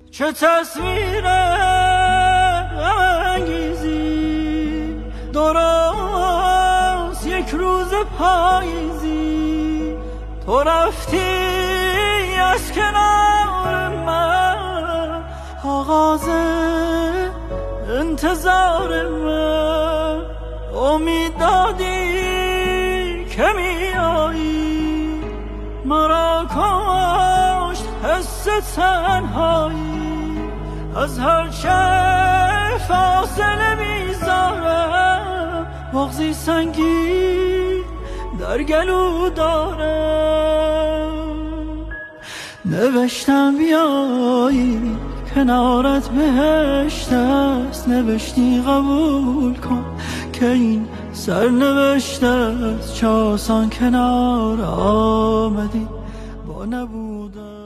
چه تصویر انگیزی، درست یک روز پاییزی تو رفتی از کنار من، آغاز انتظار من. امید دادی که میایی، مرا کشت حس تنهایی. از هر چه فاصله میذارم، بغضی سنگین در گلو دارم. نوشتم بیایی کنارت بهشت است، نوشتی قبول کن که این سرنوشت است. چه آسان کنار آمدی با نبودن.